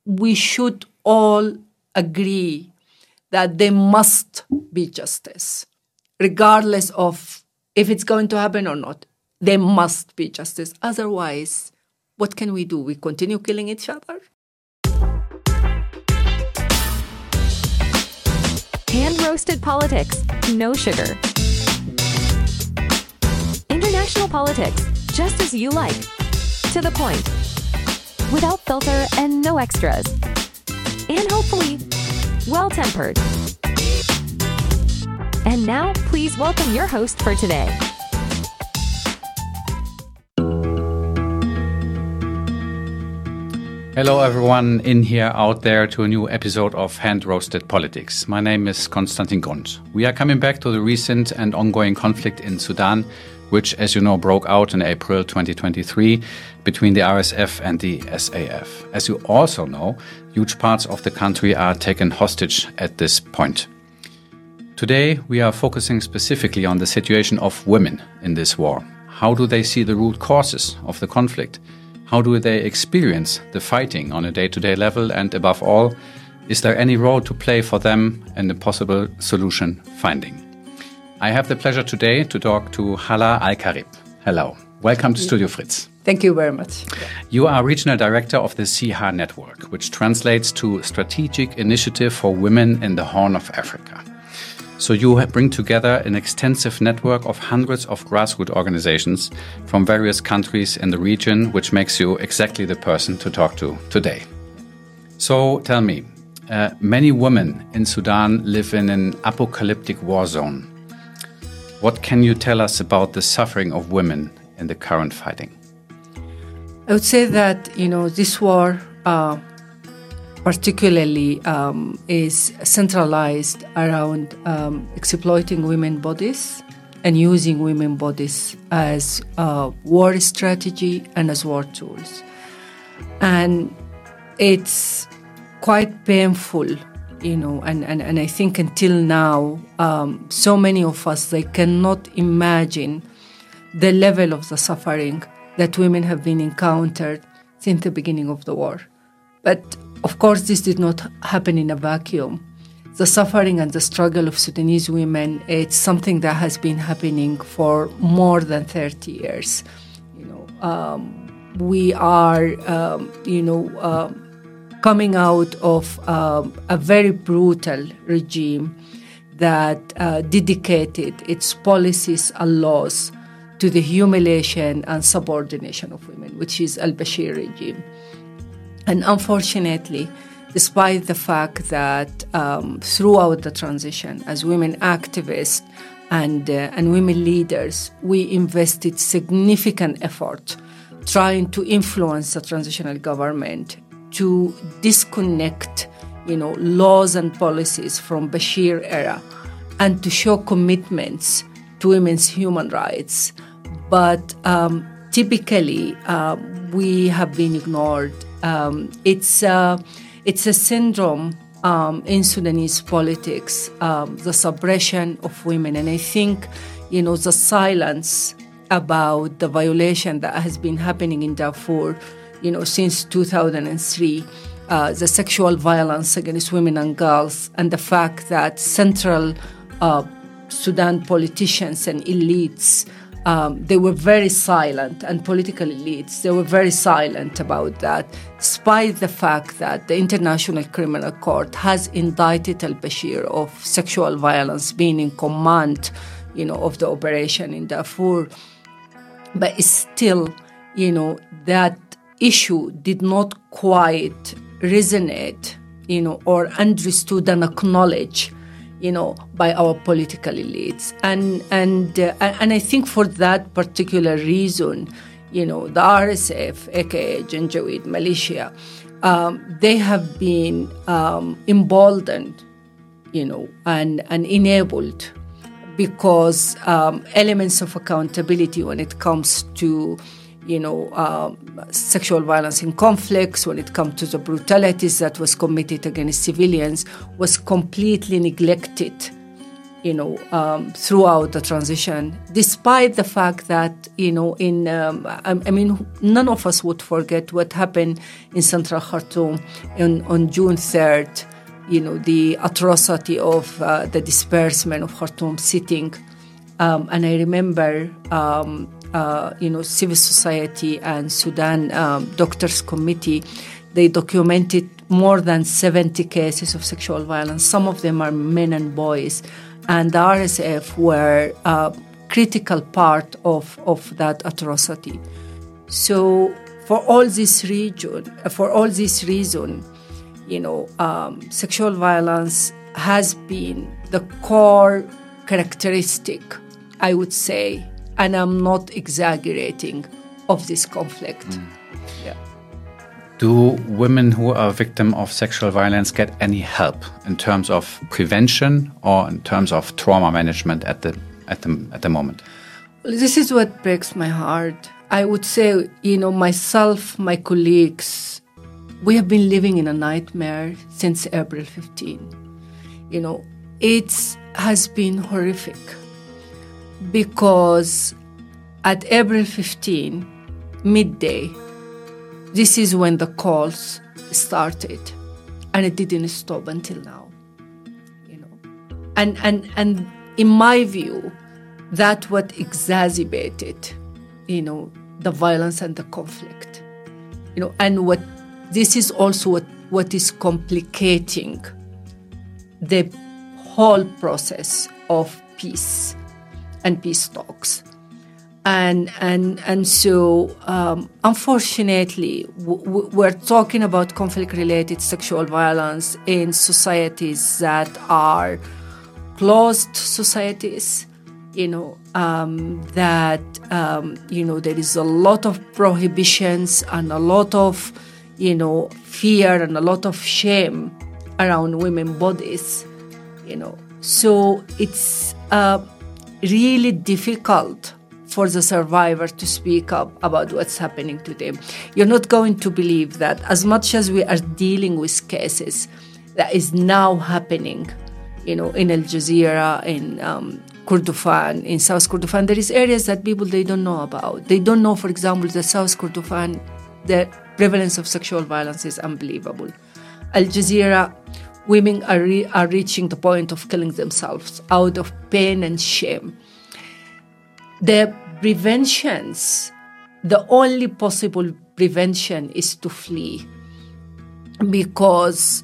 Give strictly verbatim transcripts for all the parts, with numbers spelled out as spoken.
we should all agree that there must be justice, regardless of if it's going to happen or not. There must be justice. Otherwise, what can we do? We continue killing each other? Hand-roasted politics, no sugar. International politics, just as you like. To the point. Without filter and no extras. And hopefully, well-tempered. And now, please welcome your host for today. Hello everyone in here, out there, to a new episode of Hand Roasted Politics. My name is Konstantin Grund. We are coming back to the recent and ongoing conflict in Sudan, which, as you know, broke out in April twenty twenty-three between the R S F and the S A F. As you also know, huge parts of the country are taken hostage at this point. Today, we are focusing specifically on the situation of women in this war. How do they see the root causes of the conflict? How do they experience the fighting on a day-to-day level? And above all, is there any role to play for them in the possible solution finding? I have the pleasure today to talk to Hala Al-Karib. Hello. Welcome to Studio Fritz. Thank you very much. You are Regional Director of the C H A Network, which translates to Strategic Initiative for Women in the Horn of Africa. So you bring together an extensive network of hundreds of grassroots organizations from various countries in the region, which makes you exactly the person to talk to today. So tell me, uh, many women in Sudan live in an apocalyptic war zone. What can you tell us about the suffering of women in the current fighting? I would say that, you know, this war uh, particularly um, is centralized around um, exploiting women's bodies and using women's bodies as a war strategy and as war tools. And it's quite painful, you know, and, and, and I think until now, um, so many of us, they cannot imagine the level of the suffering that women have been encountered since the beginning of the war. But of course, this did not happen in a vacuum. The suffering and the struggle of Sudanese women, it's something that has been happening for more than thirty years. You know, um, we are, um, you know, uh, coming out of um, a very brutal regime that uh, dedicated its policies and laws to the humiliation and subordination of women, which is al-Bashir regime. And unfortunately, despite the fact that um, throughout the transition, as women activists and, uh, and women leaders, we invested significant effort trying to influence the transitional government to disconnect, you know, laws and policies from Bashir era and to show commitments to women's human rights. But um, typically, uh, we have been ignored. Um, it's, uh, it's a syndrome um, in Sudanese politics, um, the suppression of women. And I think, you know, the silence about the violation that has been happening in Darfur, you know, since two thousand three, uh, the sexual violence against women and girls, and the fact that central uh, Sudan politicians and elites, Um, they were very silent, and political elites, they were very silent about that, despite the fact that the International Criminal Court has indicted al-Bashir of sexual violence, being in command, you know, of the operation in Darfur. But still, you know, that issue did not quite resonate, you know, or understood and acknowledged, you know, by our political elites. And and uh, and I think for that particular reason, you know, the R S F, aka Janjaweed militia, um, they have been um, emboldened, you know, and, and enabled because um, elements of accountability when it comes to, you know, um, sexual violence in conflicts, when it comes to the brutalities that was committed against civilians, was completely neglected you know, um, throughout the transition, despite the fact that, you know, in, um, I, I mean, none of us would forget what happened in central Khartoum on, on June third, you know, the atrocity of uh, the disbursement of Khartoum sitting. Um, and I remember, um, uh, you know, civil society and Sudan um, Doctors Committee, they documented more than seventy cases of sexual violence. Some of them are men and boys. And the R S F were a critical part of, of that atrocity. So for all this region, for all this reason, you know, um, sexual violence has been the core characteristic, I would say, and I'm not exaggerating, of this conflict. Mm. Yeah. Do women who are victim of sexual violence get any help in terms of prevention or in terms of trauma management at the at the at the moment? This is what breaks my heart. I would say, you know, myself, my colleagues, we have been living in a nightmare since April fifteenth. You know, it has been horrific because at April fifteenth, midday, this is when the calls started, and it didn't stop until now. You know, and and and in my view, that's what exacerbated, you know, the violence and the conflict. You know, and what this is also what, what is complicating the whole process of peace and peace talks. And and and so, um, unfortunately, w- w- we're talking about conflict-related sexual violence in societies that are closed societies, you know, um, that, um, you know, there is a lot of prohibitions and a lot of, you know, fear and a lot of shame around women's bodies, you know. So it's uh, really difficult for the survivor to speak up about what's happening to them. You're not going to believe that as much as we are dealing with cases that is now happening, you know, in Al Jazeera, in um, Kordofan, in South Kordofan, there is areas that people, they don't know about. They don't know, for example, that South Kordofan, the prevalence of sexual violence is unbelievable. Al Jazeera, women are, re- are reaching the point of killing themselves out of pain and shame. The preventions, the only possible prevention is to flee. Because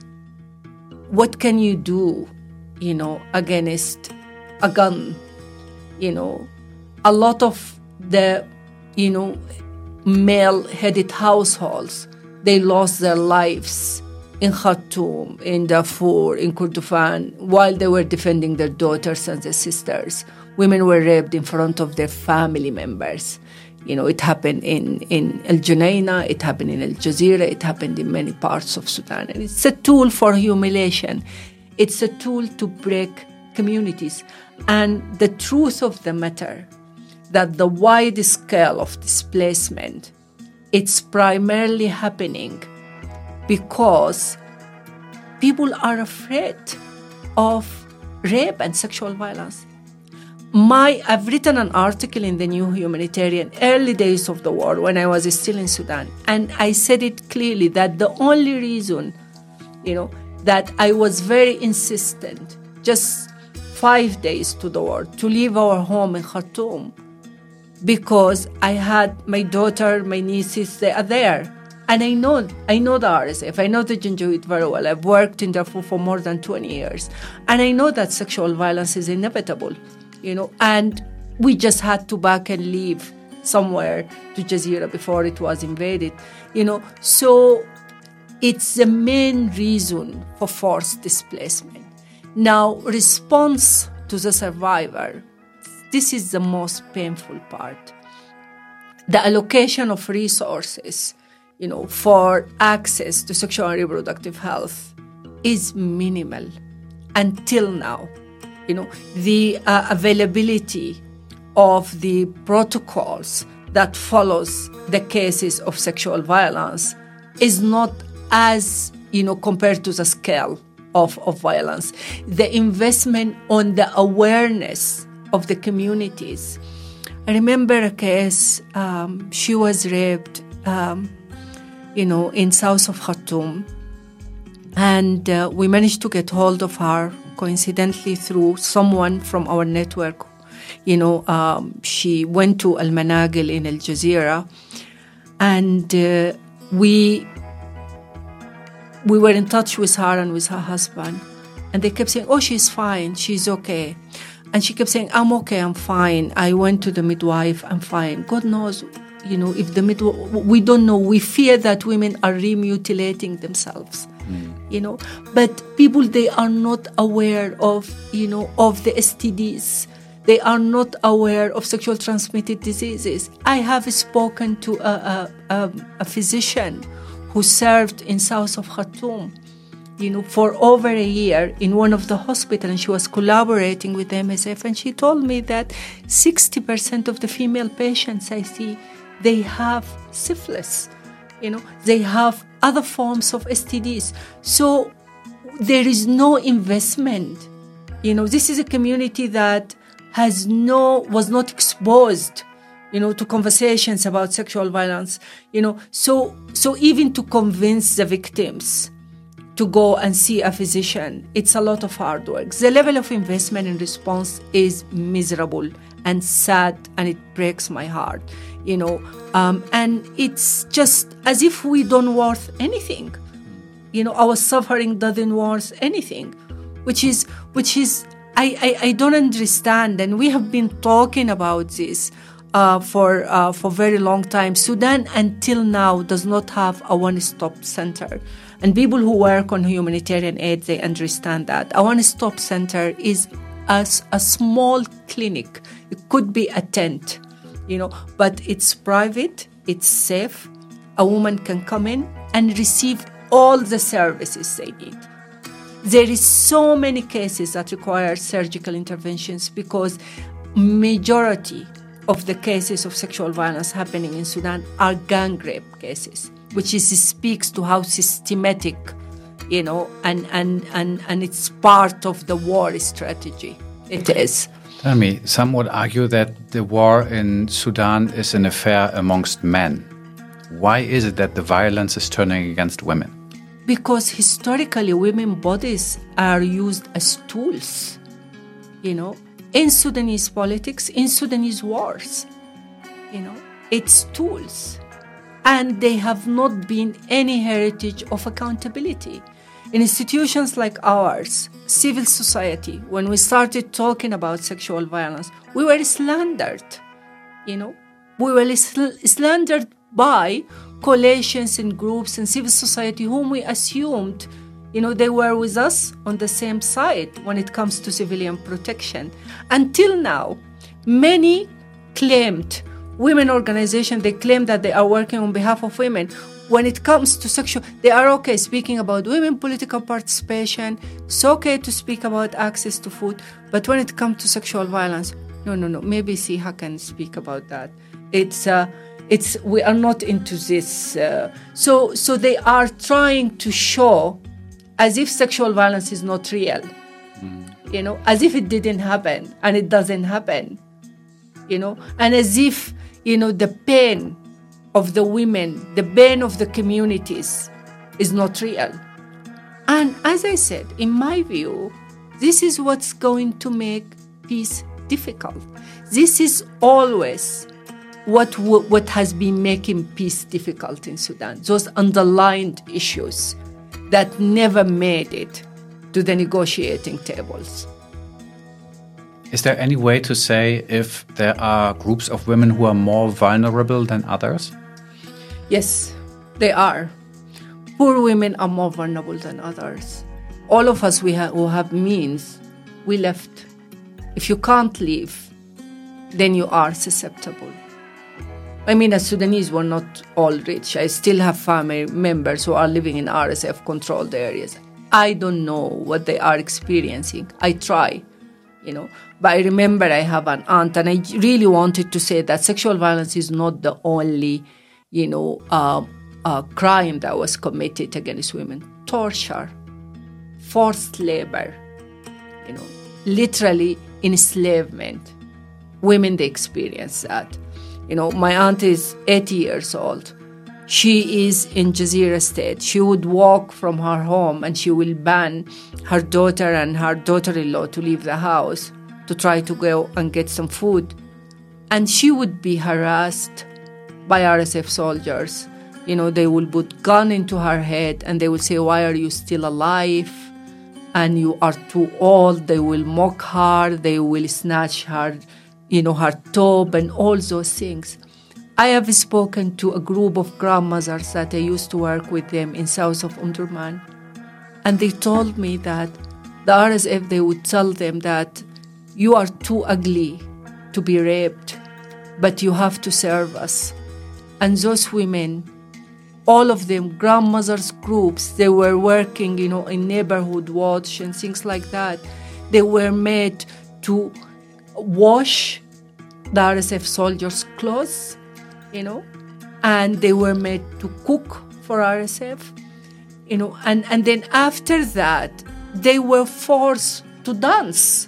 what can you do, you know, against a gun? You know, a lot of the, you know, male-headed households, they lost their lives in Khartoum, in Darfur, in Kordofan, while they were defending their daughters and their sisters. Women were raped in front of their family members. You know, it happened in, in El Junaina, it happened in Al Jazeera, it happened in many parts of Sudan. And it's a tool for humiliation. It's a tool to break communities. And the truth of the matter, that the wide scale of displacement, it's primarily happening because people are afraid of rape and sexual violence. My, I've written an article in the New Humanitarian, early days of the war, when I was still in Sudan, and I said it clearly that the only reason, you know, that I was very insistent, just five days to the war, to leave our home in Khartoum, because I had my daughter, my nieces, they are there. And I know I know the R S F, I know the Janjaweed very well. I've worked in Darfur for more than twenty years. And I know that sexual violence is inevitable, you know, and we just had to back and leave somewhere to Jazeera before it was invaded, you know. So it's the main reason for forced displacement. Now, response to the survivor, this is the most painful part. The allocation of resources, you know, for access to sexual and reproductive health is minimal until now. You know, the uh, availability of the protocols that follows the cases of sexual violence is not as, you know, compared to the scale of, of violence, the investment on the awareness of the communities. I remember a case, um, she was raped, um, you know, in south of Khartoum. And uh, we managed to get hold of her, coincidentally through someone from our network. You know, um, she went to Al Managil in Al Jazeera, and uh, we we were in touch with her and with her husband, and they kept saying, "Oh, she's fine, she's okay," and she kept saying, "I'm okay, I'm fine. I went to the midwife, I'm fine." God knows, you know, if the midwife, we don't know. We fear that women are remutilating themselves. Mm. You know, but people, they are not aware of, you know, of the S T Ds. They are not aware of sexual transmitted diseases. I have spoken to a, a, a physician who served in south of Khartoum, you know, for over a year in one of the hospitals, and she was collaborating with M S F, and she told me that sixty percent of the female patients I see, they have syphilis, you know, they have other forms of S T Ds. So there is no investment. You know, this is a community that has no, was not exposed, you know, to conversations about sexual violence, you know, so, so even to convince the victims to go and see a physician, it's a lot of hard work. The level of investment in response is miserable and sad, and it breaks my heart, you know, um, and it's just as if we don't worth anything. You know, our suffering doesn't worth anything, which is, which is, I, I, I don't understand, and we have been talking about this uh, for uh, for very long time. Sudan until now does not have a one-stop center, and people who work on humanitarian aid, they understand that. A one-stop center is a, a small clinic. It could be a tent, you know, but it's private, it's safe. A woman can come in and receive all the services they need. There is so many cases that require surgical interventions because majority of the cases of sexual violence happening in Sudan are gang rape cases, which is speaks to how systematic, you know, and, and, and, and it's part of the war strategy. It is. Tell me, some would argue that the war in Sudan is an affair amongst men. Why is it that the violence is turning against women? Because historically, women's bodies are used as tools, you know, in Sudanese politics, in Sudanese wars, you know, it's tools. And they have not been any heritage of accountability. In institutions like ours, civil society, when we started talking about sexual violence, we were slandered, you know, we were sl- slandered by coalitions and groups and civil society whom we assumed, you know, they were with us on the same side when it comes to civilian protection. Until now, many claimed, women organizations, they claim that they are working on behalf of women. When it comes to sexual, they are okay speaking about women political participation. It's okay to speak about access to food. But when it comes to sexual violence, no, no, no, maybe Siha can speak about that. It's... Uh, It's we are not into this. Uh, so so they are trying to show as if sexual violence is not real, mm. you know, as if it didn't happen and it doesn't happen, you know, and as if, you know, the pain of the women, the pain of the communities is not real. And as I said, in my view, this is what's going to make peace difficult. This is always What what has been making peace difficult in Sudan, those underlined issues that never made it to the negotiating tables. Is there any way to say if there are groups of women who are more vulnerable than others? Yes, they are. Poor women are more vulnerable than others. All of us we ha- who have means, we left. If you can't leave, then you are susceptible. I mean, as Sudanese, we're not all rich. I still have family members who are living in R S F-controlled areas. I don't know what they are experiencing. I try, you know. But I remember I have an aunt, and I really wanted to say that sexual violence is not the only, you know, uh, uh, crime that was committed against women. Torture, forced labor, you know, literally enslavement. Women, they experience that. You know, my aunt is eighty years old. She is in Jazeera state. She would walk from her home and she will ban her daughter and her daughter-in-law to leave the house to try to go and get some food. And she would be harassed by R S F soldiers. You know, they will put gun into her head and they will say, why are you still alive? And you are too old. They will mock her. They will snatch her, you know, her top and all those things. I have spoken to a group of grandmothers that I used to work with them in south of Omdurman. And they told me that the R S F, they would tell them that you are too ugly to be raped, but you have to serve us. And those women, all of them, grandmothers groups, they were working, you know, in neighborhood watch and things like that. They were made to wash the R S F soldiers' clothes, you know, and they were made to cook for R S F, you know, and, and then after that, they were forced to dance.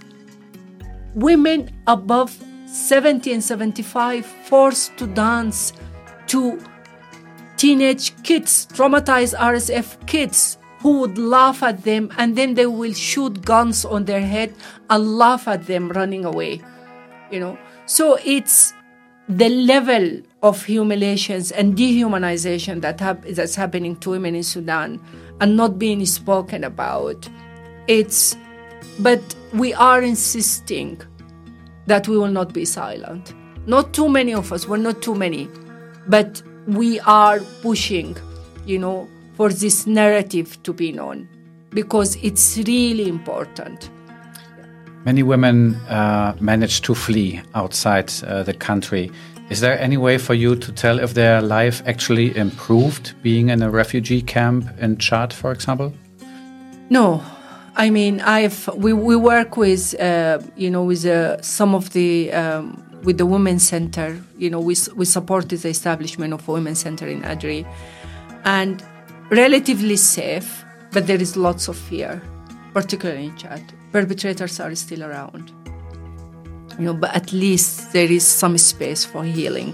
Women above seventy and seventy-five forced to dance to teenage kids, traumatized R S F kids who would laugh at them, and then they will shoot guns on their head and laugh at them running away, you know. So it's the level of humiliations and dehumanization that hap- that's happening to women in Sudan and not being spoken about. It's, but we are insisting that we will not be silent. Not too many of us, we're not too many, but we are pushing, you know, for this narrative to be known because it's really important. Many women uh, manage to flee outside uh, the country. Is there any way for you to tell if their life actually improved being in a refugee camp in Chad, for example? No. I mean, I've we, we work with, uh, you know, with uh, some of the, um, with the Women's Center. You know, we, we supported the establishment of a Women's Center in Adri. And relatively safe, but there is lots of fear, particularly in Chad. Perpetrators are still around. You know, but at least there is some space for healing.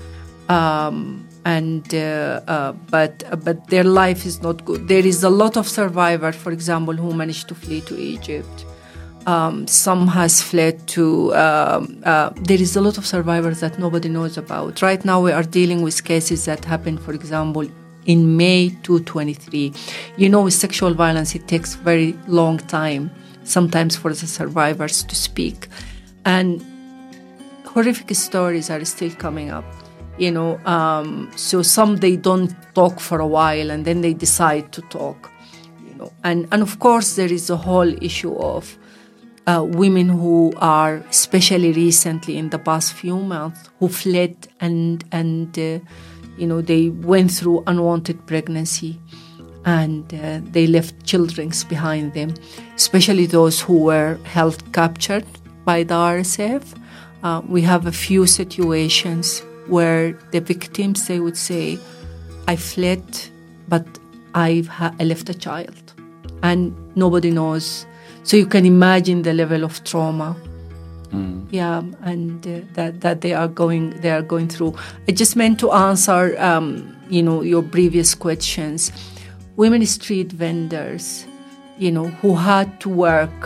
Um, and uh, uh, but uh, but their life is not good. There is a lot of survivors, for example, who managed to flee to Egypt. Um, some has fled to. Um, uh, there is a lot of survivors that nobody knows about. Right now, we are dealing with cases that happened, for example, in May twenty twenty-three. You know, with sexual violence, it takes very long time sometimes for the survivors to speak. And horrific stories are still coming up, you know. Um, so some, they don't talk for a while and then they decide to talk, you know. And, and of course, there is a whole issue of uh, women who are, especially recently in the past few months, who fled and, and uh, you know, they went through unwanted pregnancy and uh, they left children behind them, especially those who were held captured by the R S F. Uh, we have a few situations where the victims, they would say, I fled, but I've ha- I left a child. And nobody knows. So you can imagine the level of trauma. Mm. Yeah, and uh, that, that they are going they are going through. I just meant to answer, um, you know, your previous questions. Women street vendors, you know, who had to work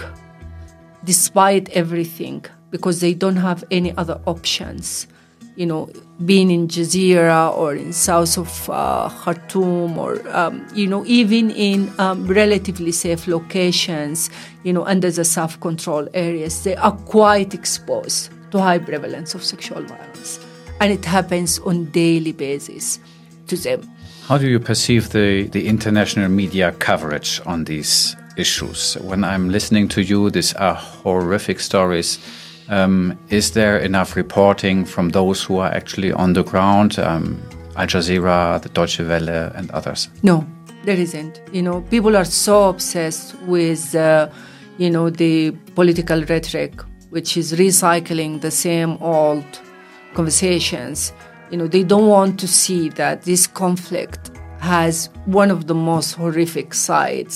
despite everything because they don't have any other options, you know, being in Jazeera or in south of uh, Khartoum or, um, you know, even in um, relatively safe locations, you know, under the self-control areas, they are quite exposed to high prevalence of sexual violence. And it happens on daily basis to them. How do you perceive the, the international media coverage on these issues? When I'm listening to you, these are horrific stories. Um, is there enough reporting from those who are actually on the ground, um, Al Jazeera, the Deutsche Welle, and others? No, there isn't. You know, people are so obsessed with, uh, you know, the political rhetoric, which is recycling the same old conversations. You know, they don't want to see that this conflict has one of the most horrific sides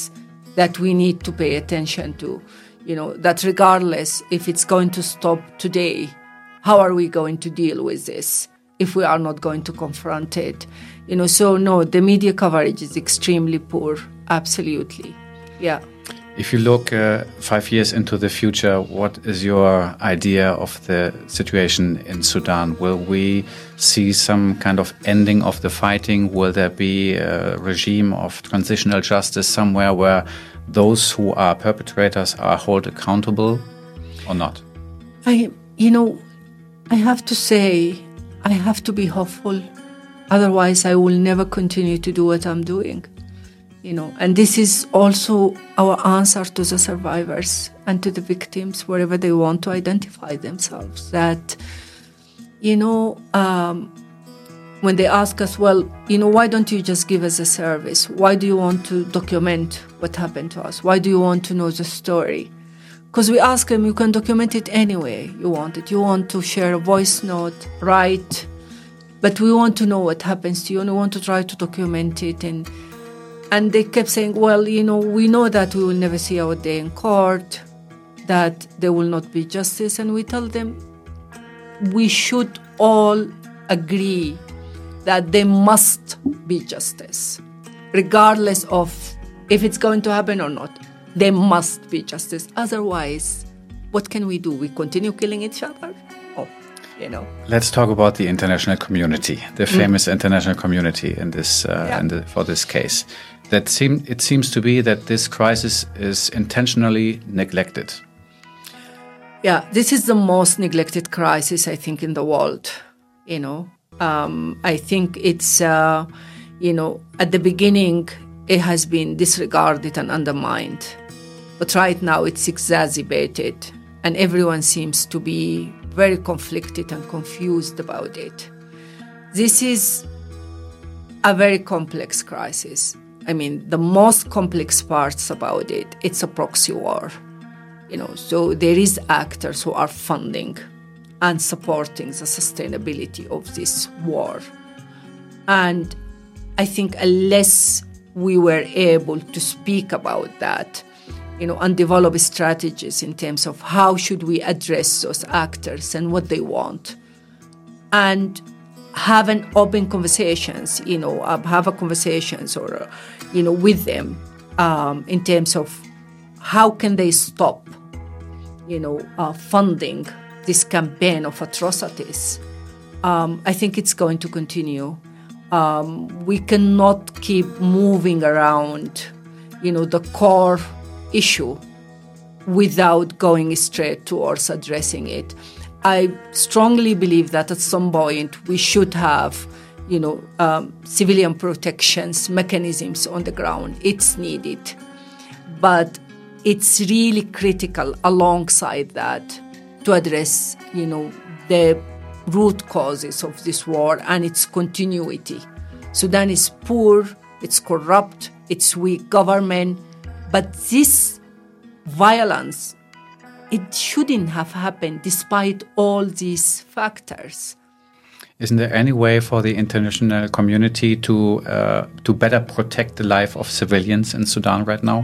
that we need to pay attention to. You know, that regardless if it's going to stop today, how are we going to deal with this if we are not going to confront it? You know, so no, the media coverage is extremely poor. Absolutely. Yeah. If you look uh, five years into the future, what is your idea of the situation in Sudan? Will we see some kind of ending of the fighting? Will there be a regime of transitional justice somewhere where those who are perpetrators are held accountable or not? I, you know, I have to say, I have to be hopeful. Otherwise, I will never continue to do what I'm doing. You know, and this is also our answer to the survivors and to the victims, wherever they want to identify themselves. That, you know, um, when they ask us, well, you know, why don't you just give us a service? Why do you want to document what happened to us? Why do you want to know the story? Because we ask them, you can document it any way you want it. You want to share a voice note, write, but we want to know what happens to you, and we want to try to document it. And And they kept saying, well, you know, we know that we will never see our day in court, that there will not be justice. And we tell them we should all agree that there must be justice, regardless of if it's going to happen or not. There must be justice. Otherwise, what can we do? We continue killing each other? Oh, you know. Let's talk about the international community, the famous mm. international community in this uh, yeah. in the, for this case. That seem, it seems to be that this crisis is intentionally neglected. Yeah, this is the most neglected crisis, I think, in the world. You know, um, I think it's, uh, you know, at the beginning, it has been disregarded and undermined. But right now, it's exacerbated, and everyone seems to be very conflicted and confused about it. This is a very complex crisis. I mean, the most complex parts about it, it's a proxy war, you know, so there is actors who are funding and supporting the sustainability of this war. And I think unless we were able to speak about that, you know, and develop strategies in terms of how should we address those actors and what they want, and have an open conversations, you know, uh, have a conversations or, uh, you know, with them um, in terms of how can they stop, you know, uh, funding this campaign of atrocities. Um, I think it's going to continue. Um, we cannot keep moving around, you know, the core issue without going straight towards addressing it. I strongly believe that at some point we should have, you know, um, civilian protections mechanisms on the ground. It's needed. But it's really critical alongside that to address, you know, the root causes of this war and its continuity. Sudan is poor, it's corrupt, it's weak government, but this violence, it shouldn't have happened despite all these factors. Isn't there any way for the international community to uh, to better protect the life of civilians in Sudan right now?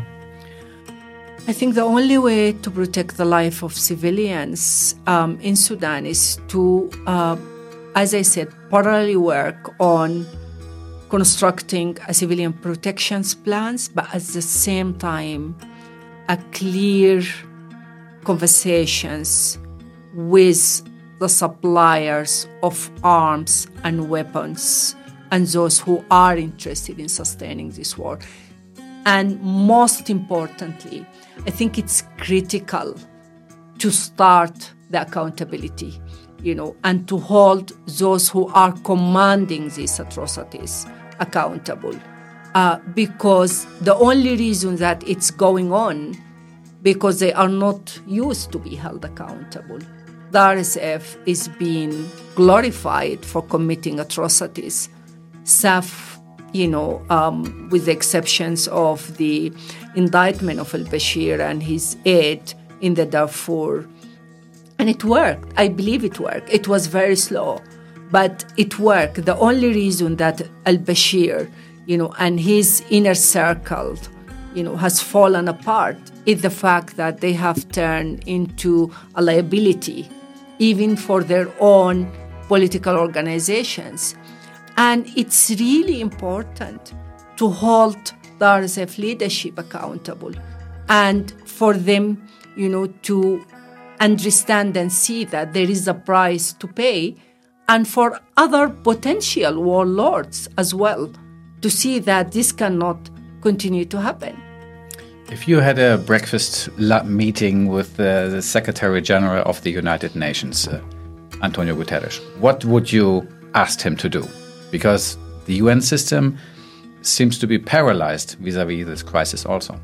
I think the only way to protect the life of civilians um, in Sudan is to, uh, as I said, parallelly work on constructing a civilian protections plans, but at the same time, a clear conversations with the suppliers of arms and weapons and those who are interested in sustaining this war. And most importantly, I think it's critical to start the accountability, you know, and to hold those who are commanding these atrocities accountable. Uh, because the only reason that it's going on, because they are not used to be held accountable. The R S F is being glorified for committing atrocities. S A F, you know, um, with the exceptions of the indictment of al-Bashir and his aide in the Darfur. And it worked. I believe it worked. It was very slow, but it worked. The only reason that al-Bashir, you know, and his inner circle, you know, has fallen apart is the fact that they have turned into a liability, even for their own political organizations. And it's really important to hold the R S F leadership accountable and for them, you know, to understand and see that there is a price to pay, and for other potential warlords as well to see that this cannot continue to happen. If you had a breakfast meeting with the, the Secretary General of the United Nations, uh, Antonio Guterres, what would you ask him to do? Because the U N system seems to be paralyzed vis-à-vis this crisis also.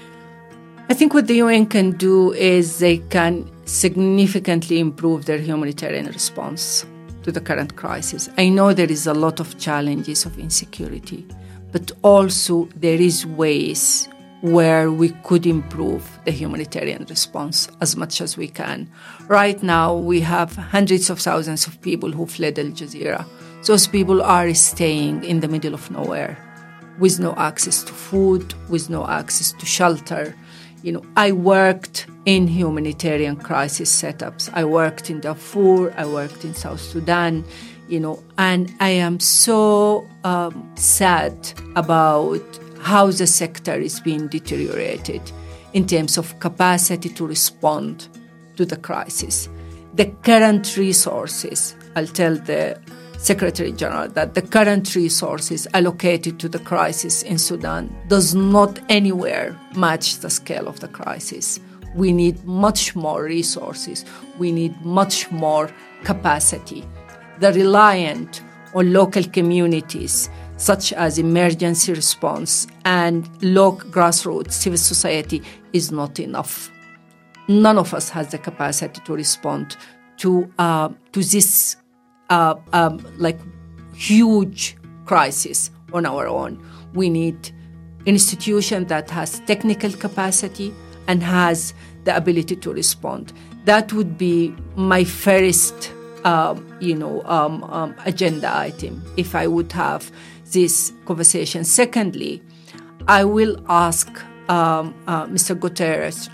I think what the U N can do is they can significantly improve their humanitarian response to the current crisis. I know there is a lot of challenges of insecurity, but also there is ways where we could improve the humanitarian response as much as we can. Right now, we have hundreds of thousands of people who fled Al Jazeera. Those people are staying in the middle of nowhere with no access to food, with no access to shelter. You know, I worked in humanitarian crisis setups. I worked in Darfur, I worked in South Sudan, you know, and I am so um, sad about how the sector is being deteriorated in terms of capacity to respond to the crisis. The current resources, I'll tell the Secretary General that the current resources allocated to the crisis in Sudan does not anywhere match the scale of the crisis. We need much more resources. We need much more capacity. The reliant on local communities, such as emergency response and local grassroots civil society, is not enough. None of us has the capacity to respond to uh, to this Uh, um, like huge crisis on our own. We need institution that has technical capacity and has the ability to respond. That would be my first, um, you know, um, um, agenda item if I would have this conversation. Secondly, I will ask um, uh, Mister Guterres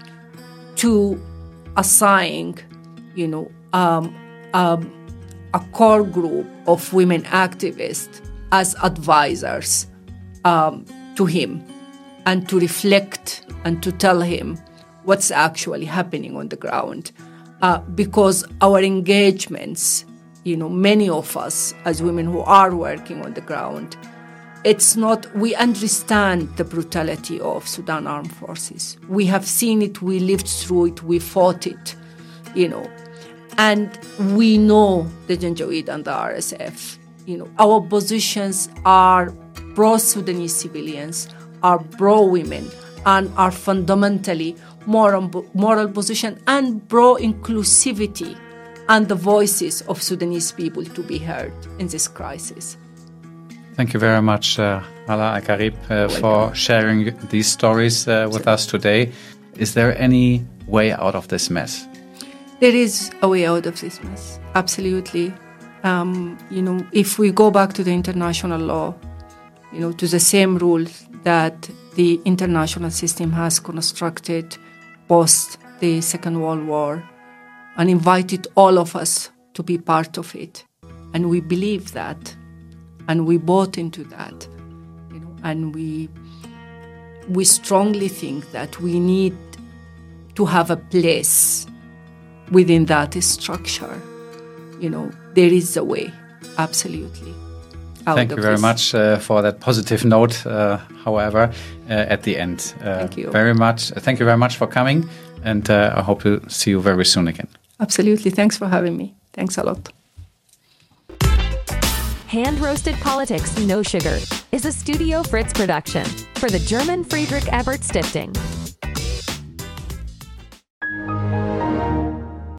to assign, you know, um, um, a core group of women activists as advisors um, to him, and to reflect and to tell him what's actually happening on the ground. Uh, because our engagements, you know, many of us as women who are working on the ground, it's not, we understand the brutality of Sudan armed forces. We have seen it, we lived through it, we fought it, you know. And we know the Janjaweed and the R S F. You know, our positions are pro-Sudanese civilians, are pro-women, and are fundamentally moral, moral position and pro-inclusivity and the voices of Sudanese people to be heard in this crisis. Thank you very much, uh, Hala Al-Gharib, uh, for sharing these stories uh, with us today. Is there any way out of this mess? There is a way out of this mess, absolutely. Um, you know, if we go back to the international law, you know, to the same rules that the international system has constructed post the Second World War, and invited all of us to be part of it, and we believe that, and we bought into that, you know, and we we strongly think that we need to have a place within that structure. You know, there is a way, absolutely. Thank you very this. much uh, for that positive note, uh, however, uh, at the end. Uh, thank you. Very much. Thank you very much for coming, and uh, I hope to see you very soon again. Absolutely. Thanks for having me. Thanks a lot. Hand Roasted Politics, No Sugar is a Studio Fritz production for the German Friedrich Ebert Stiftung.